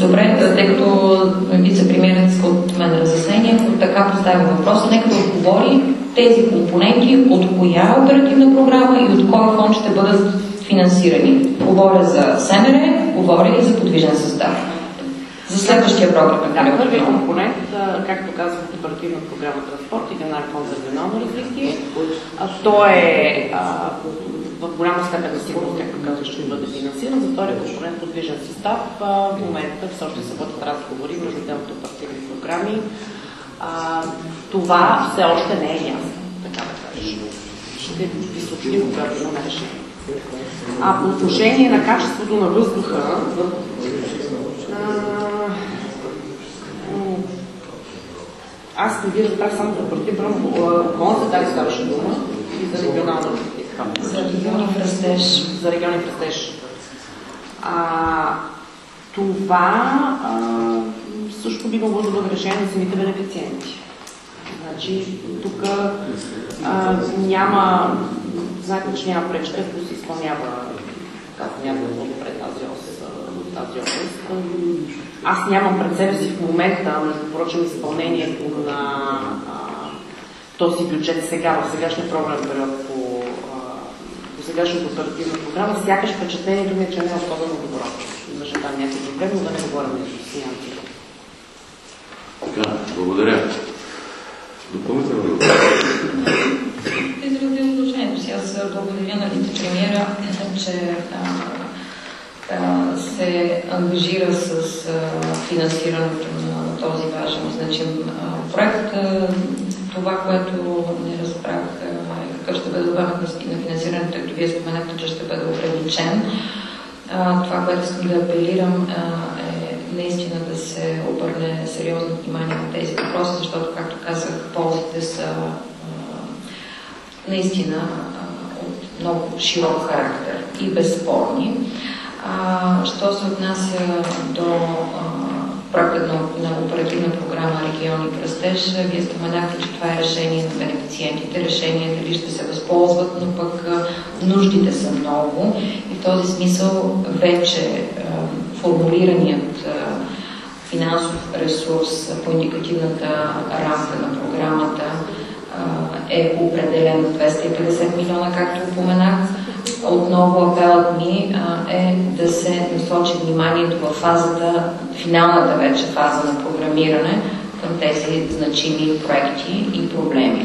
Добре, тъй като вице-премиерът от мен разяснение, ако така поставя въпроса, нека да отговори тези компоненти от коя оперативна програма и от кой фонд ще бъдат финансирани. Говоря за СМР, говоря и за подвижен състав. За следващия програмен период. Да, първият компонент, както казах, от оперативна програма Транспорт и Регионален фонд за регионално развитие, то е а, в голяма степен на сигурност, както казах, ще бъде финансиран. За втория компонент подвижен състав а, в момента все още се водят разговори между отделните оперативни програми. А, това все още не е ясно, така да кажа. Ще ви съобщим, когато имаме решение. А по отношение на качеството на въздуха, аз не ви разбрах само да върти прямо околната, дали ставаше дума и за регионална политика. За региони в растеж. За региони в растеж. А, това а, също би могло да бъде решение на самите бенефициенти. Значи, тук а, няма, знаете, че няма пречка, като се изпълнява някакво добре тази ос, тази област. Аз нямам пред себе си в момента, между прочим, изпълнението на а, този бюджет сега, в сегашния програмен период по, а, по сегашната оперативна програма, сякаш впечатлението ми е, че не е особено добро. Имаше там някакви проблеми, но да не говорим с нямки. Така, благодаря. Допълнително ли? Изразил отношението си. Аз благодаря на вице-премиера, че а, а, се ангажира с а, финансирането на този важен, значим а, проект. А, това, което не разбрах, е какъв ще бъде обемът на финансирането, тъй като вие споменахте, че ще бъде ограничен. А, това, което искам да апелирам, а, е наистина да се обърне сериозно внимание на тези въпроси, защото, както казах, ползите са наистина а, от много широк характер и безспорни. А, що се отнася до проекта на, на оперативна програма Региони в растеж, вие споменахте, че това е решение на бенефициентите, решение дали ще се възползват, но пък а, нуждите са много и в този смисъл вече а, формулираният а, финансов ресурс по индикативната рамка на програмата е определен двеста и петдесет милиона, както упоменах. Отново апелът ми а, е да се насочи вниманието в фазата, финалната вече фаза на програмиране към тези значими проекти и проблеми.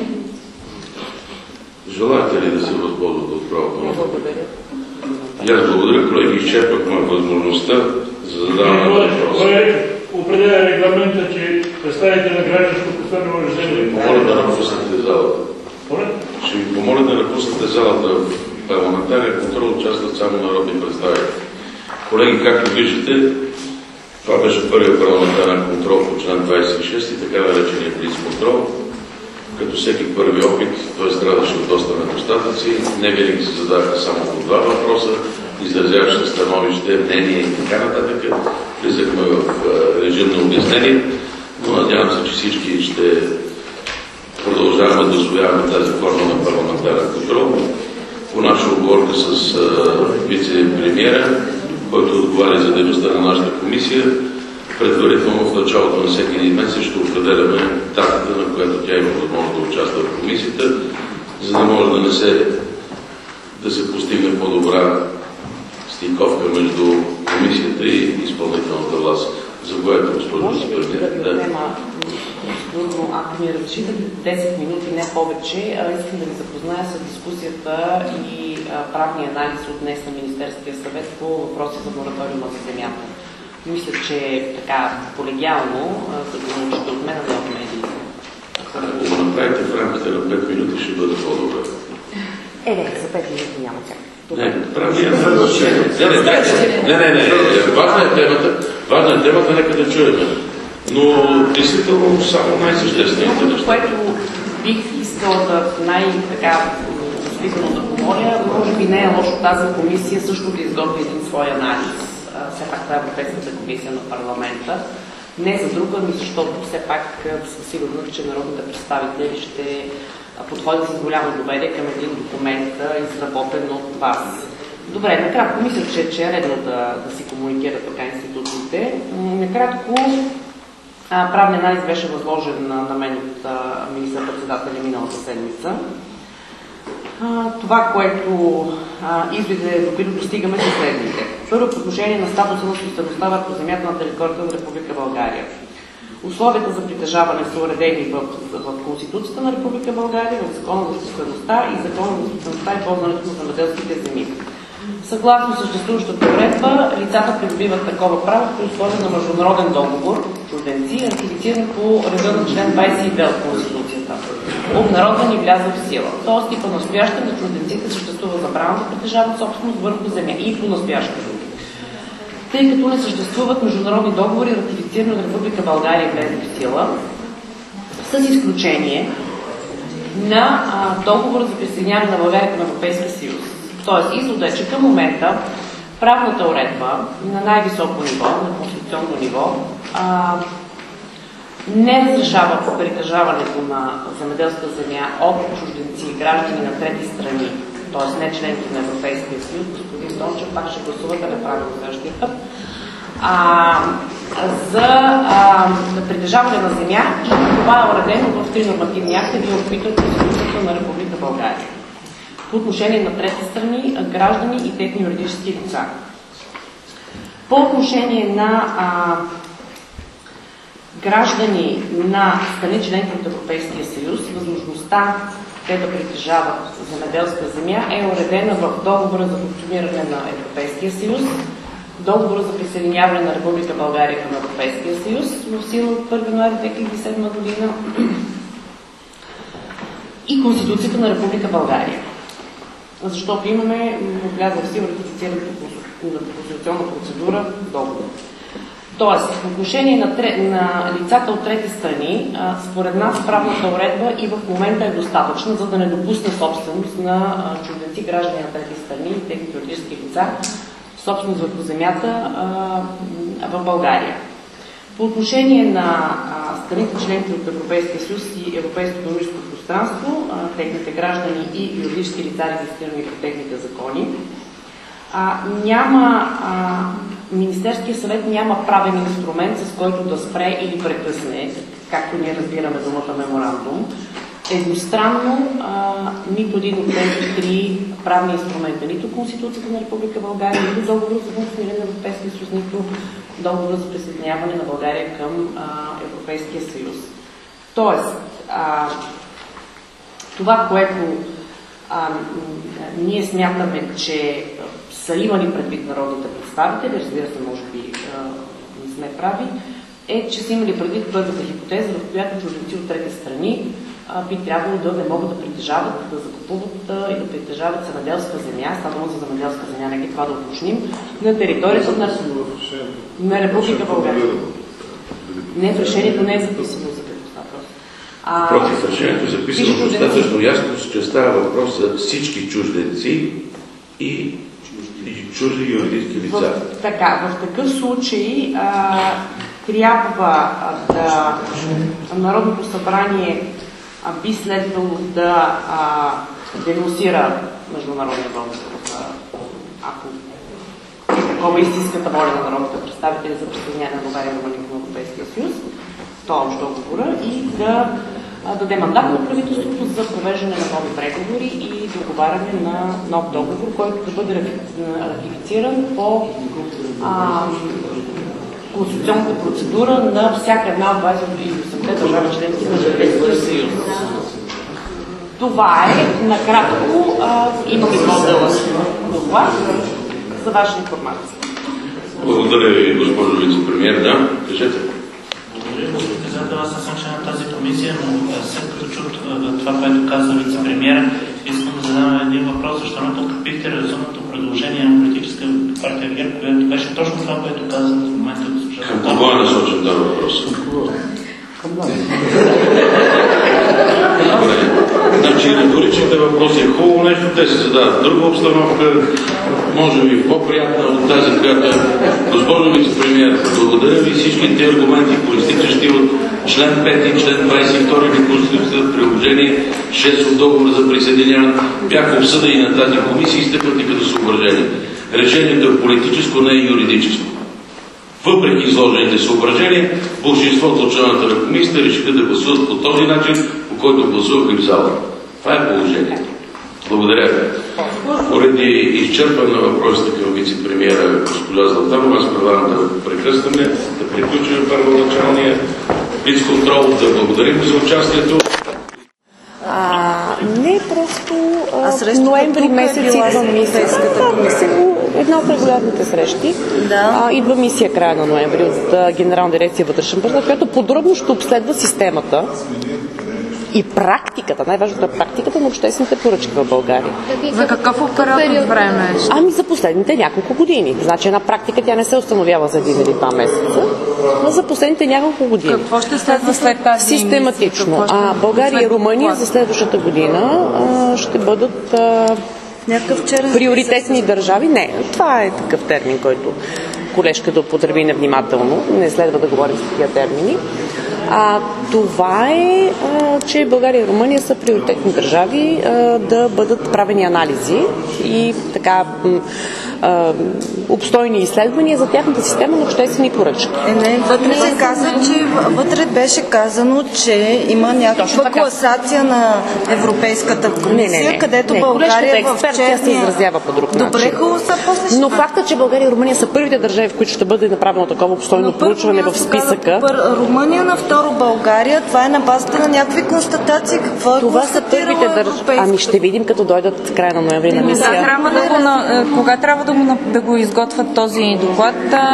Желаете ли да се възползвате от правото на Благодаря. И аз благодаря, колеги, изчерпахме възможността за задаване на въпрос. Определя регламента, че представите на гражданското писмено разделение. Помоля да напуснете залата. Ще ви помоля да напуснете залата. В парламентарния контрол участват само народни представители. Колеги, както виждате, това беше първият парламентарен контрол по член двадесет и шест и така наречения блиц контрол. Като всеки първи опит, той страдаше от доста недостатъци. Не винаги се зададаха само по два въпроса, изразяваше становище, мнение и така нататък. Влизахме в режим на обяснение, но надявам се, че всички ще продължаваме да усвояваме тази форма на парламентарен контрол. По наша оговорка с вице-премиера, който отговаря за дейността на нашата комисия, предварително в началото на всеки един месец ще определяме датата, на която тя има възможност да участва в комисията, за да може да не се да се постигне по-добра стиковка между комисията и изпълнителната власт. За което, госпожо Спиртия. Да ви отнема, ако ми разрешите десет минути, не повече, искам да ви запозная с дискусията и правния анализ от днес на Министерския съвет по въпроси за мораториума за земята. Мисля, че така колегиално, за да научите от мен, да от медии. Ако го направите в рамките на пет минути, ще бъде по-добре. Е, не, за пет минути няма как. Не, правилно. Не, не, не, не. Важна е темата. Важна е темата, нека да чуем. Но, действително, само най-съществените неща. Което бих искала да най-така действително да помоля, може би не е лошо тази комисия също да изготви един свой анализ. Все пак това е Европейската комисия на парламента. Не за друга, ами защото все пак съм сигурна, че народните представители ще подходят с голямо доверие към един документ, изработен от вас. Добре, накратко мисля, че, че е редно да, да си комуникират така институциите. накратко, правният анализ беше възложен на, на мен от министър-председателя миналата седмица. А, това, което изводи, до които достигаме, са следните. Първо, по отношение на статуса на собствеността върху земята на територията на Република България. Условията за притежаване са уредени в, в Конституцията на Република България, в Закона за собствеността и Закона за собствеността и ползването на земеделските земи. Съгласно съществуващата уредба, лицата придобиват такова право при условия на международен договор, чужденци, ратифициран по реда на член двадесет и две от Конституцията, обнародван и влязъл в сила. Тоест и по-настоящем на чужденците съществува забрана да притежават собственост върху земя и по-настоящем. Тъй като не съществуват международни договори, ратифицирани от Република България и влезли в сила, с изключение на а, договор за присъединяване на България към Европейския съюз. Тоест, изводът е, че към момента правната уредба на най-високо ниво, на конституционно ниво, а, не разрешава притежаването на земеделска земя от чужденци и граждани на трети страни, т.е. не членки на Европейския съюз. Господин Дончев, пак ще гласувате неправилно следващия път. А, за а, притежаване на земя, и това е уредено в три нормативни акта, вие опитвате Конституцията на Република България. По отношение на трети страни, граждани и техни юридически лица. По отношение на а, граждани на страни членки от Европейския съюз, възможността те да притежават земеделска земя е уредена в договора за функциониране на Европейския съюз, договора за присъединяване на Република България към Европейския съюз в сила от първи януари две хиляди и седма година и Конституцията на Република България. Защото имаме влязла в сила ратифицирането на конституционна процедура договор. Тоест, в отношение на, тре, на лицата от трети страни, а, според нас правната уредба и в момента е достатъчна, за да не допусне собственост на а, чужденци, граждани на трети страни и техните юридически лица, собственост върху земята а, в България. По отношение на а, страните членки от Европейския съюз и Европейското икономическо пространство, а, техните граждани и юридически лица, регистрирани по техните закони, а, няма, а, Министерския съвет няма правен инструмент, с който да спре или прекъсне, както ние разбираме думата меморандум, едностранно а, нито един от тези три правни инструмента, нито Конституцията на Република България, нито договор за функциониране на Европейския съюз, нито договор за присъединяване на България към а, Европейския съюз. Тоест, а, това, което а, ние смятаме, че са имали предвид народните представители, разбира се, може би а, не сме прави, е, че са имали предвид първата хипотеза, в която чужденци от трети страни а, би трябвало да не могат да притежават, да закупуват а, и да притежават земеделска земя, става дума за земеделска земя, нека това да уточним, на територията на, на Република България. Не, в решението не е записано за предпоставка. Против решението е записано достатъчно ясно, че става въпрос за всички чужденци и чужди юридически лица. В, така, в такъв случай а, трябва да Народното събрание а, би следвало да а, денонсира международния договор, ако е такова истинската воля на народните представители за присъединяване на България към Европейския съюз, то общо договора, и да даде мандат на правителството за провеждане на нови преговори и договаряне на нов договор, който да бъде ратифициран по а, конституционната процедура на всяка една от двадесет и осемте държави членки на Европейския съюз. Това е накратко. А, имаме по-дълъг доклад за ваша информация. Благодаря ви, госпожо вице-премиер. Да, кажете. Благодаря, господин председател. Аз не съм член на тази комисия, но след като чух това, което каза вице-премиера, искам да задам един въпрос, защо не подкрепихте разумното предложение на политическа партия ГЕРБ, която беше точно това, което каза в момента госпожа. Към кого е насочен този въпрос? Към нас. Значи, риторичните въпроси е хубаво нещо, те се задават в друга обстановка, може би по-приятна от тази, която е. Госпожо вице-премиер, благодаря ви, всички тези аргументи, произтичащи от член пети, член двадесет и втори на Конституцията, приложение шест от договора за присъединяване, бяха обсъдени на тази комисия и изтъкнати като съображение. Решението е политическо, не е юридическо. Въпреки изложените съображения, большинството от членовете на комисията решиха да гласуват по този начин, по който гласуваха и в залата. Това е положението. Благодаря ви. Поради изчерпване на въпросите към вице-премиера госпожа Златанова, аз предлагам да прекъснем, да приключим първоначалния блицконтрол, да благодарим за участието. А, не просто а, в ноември месец идва мисия. Една от регулярните срещи. Да. А, идва мисия края на ноември от а, Генерална дирекция вътрешен пазар, която подробно ще обследва системата и практиката, най-важното е практиката на обществените поръчки в България. За какъв период от време? Ами за последните няколко години. Значи една практика тя не се установява за един или два месеца, но за последните няколко години. Какво ще следва след тази систематично. А България и Румъния за следващата година а, ще бъдат а, приоритетни държави. Не, това е такъв термин, който колежка да употреби невнимателно. Не следва да говорим с такива термини. А, това е, а, че България и Румъния са приоритетни държави а, да бъдат правени анализи и така а, обстойни изследвания за тяхната система на обществени поръчки. Е, не, вътре се каза, че вътре беше казано, че има някаква класация на Европейската комисия, не, не, не, където не, България в черния... се изразява по друг начин. Добре, хубаво са после. Но факта, че България и Румъния са първите държави, в които ще бъде направено такова обстойно проучване в списъка. Румъния на второ България, това е на базата на някакви констатации. Какво е това са първите държави. Ами ще видим, като дойдат края на ноември на мисия. Да, трябва да го на... Кога трябва да го, да го изготвят този доклад?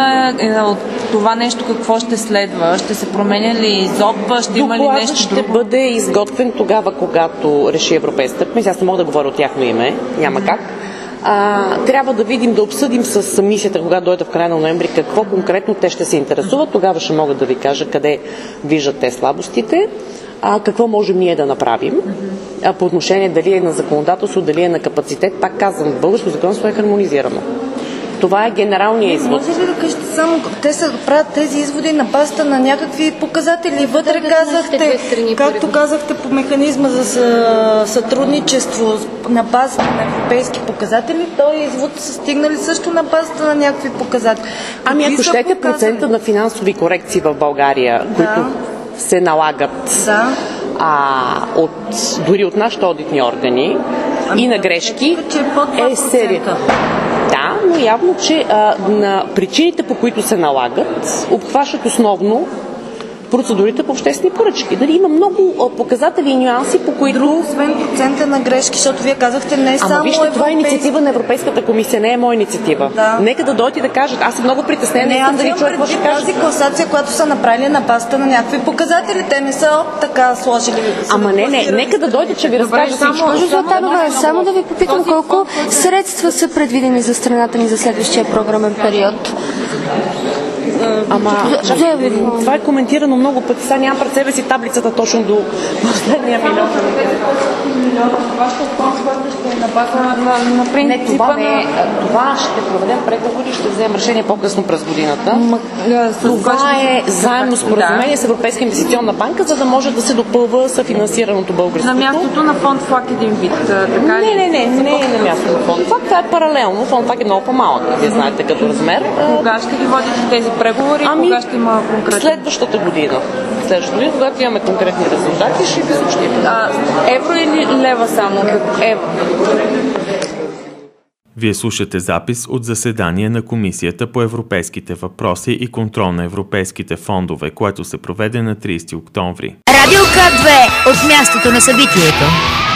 От това нещо какво ще следва? Ще се променя ли ЗОП? Ще има ли нещо ще друго? бъде изготвен тогава, когато реши Европейската комисия. Аз не мога да говоря от тяхно име. Няма как. А, трябва да видим, да обсъдим с мисията, когато дойде в края на ноември, какво конкретно те ще се интересуват. Тогава ще могат да ви кажа къде виждат те слабостите, а, какво можем ние да направим. А, по отношение дали е на законодателство, дали е на капацитет, пак казвам, българско законодателство е хармонизирано. Това е генералният извод. Може ли да кажете само, те са правят тези изводи на базата на някакви показатели? Вътре да, казахте, както казахте по механизма за сътрудничество на базата на европейски показатели, този извод са стигнали също на базата на някакви показатели. Ами ако щете процента на финансови корекции в България, да, които се налагат да. а, от, дори от нашите одитни органи ами, и на грешки, е серия. Да, но явно, че а, на причините, по които се налагат, обхващат основно процедурите по обществени поръчки. Дали има много а, показатели и нюанси, по които... Друг, освен процента на грешки, защото вие казахте не само... Ама вижте, европейски... това е инициатива на Европейската комисия, не е моя инициатива. Да. Нека да дойдете да кажат. Аз съм много притеснена. Не, аз имам да предвид тази класация, която са направили на базата на някакви показатели. Те не са така сложили... Ама не, не, нека да дойде, че ви разкажа всичко. Госпожо Златанова, само да ви попитам колко средства са предвидени за страната ни за следващия програмен период? Ама, чакай, това е коментирано много пъти. Сега нямам пред себе си таблицата точно до последния милион. Това ще е на база на принципа. Не, това, не, това ще проведем преговори и ще вземем решение по-късно през годината. Това е заемно споразумение с Европейска инвестиционна банка, за да може да се допълва съфинансираното българското. На мястото на фонд ФЛАГ един вид, така ли? Не, не, не, не е на мястото на фонд ФЛАГ. Това е паралелно. Фонд ФЛАГ е много по-малък, вие знаете, като размер. Кога ще ги водите тези преговори? Ами, кога ще има конкретни? Следващата година. Следващата година, когато имаме конкретни резултати, ще ви съобщим. Евро или лева само? Евро. Вие слушате запис от заседание на Комисията по европейските въпроси и контрол на европейските фондове, което се проведе на тридесети октомври. Радио К две от мястото на събитието.